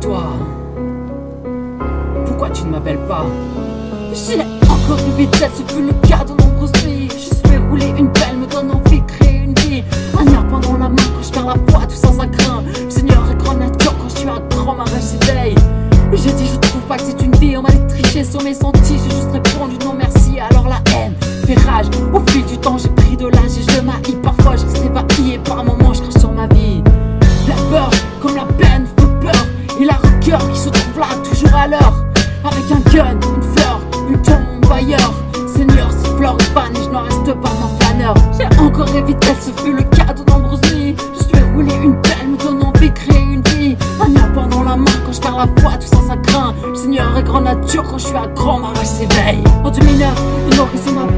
toi, pourquoi tu ne m'appelles pas? J'ai encore rêvé d'elle, ce fut le cas de nombreuses nuits. Je suis roulé une belle, me donne envie de créer une vie. Un air pendant la main quand je perds la foi, tout sans un grain. Le Seigneur est grand nature quand je suis un grand marin, s'éveille. J'ai dit je trouve pas que c'est une vie, on m'a triché sur mes sentis. J'ai juste répondu non merci, alors la haine fait rage. Au fil du temps j'ai pris de l'âge et je m'haïs. Parfois je reste ébahi et par moments je crache sur ma vie. La peur, comme la peine, fait peur. Et la rancœur qui se trouve là toujours à l'heure. Avec un gun, une fleur, une tombe ailleurs. Seigneur, si fleur est panne et je n'en reste pas mon flâneur. J'ai encore rêvé d'elle, ce fut le cas de nombreuses nuits. Je suis roulé une belle, me donne envie de créer une vie. Un air pendant la main quand je perds la foi, tout sans un grain. Le Seigneur est grand nature quand je suis un grand marin, s'éveille. En 2009, une horizon m'a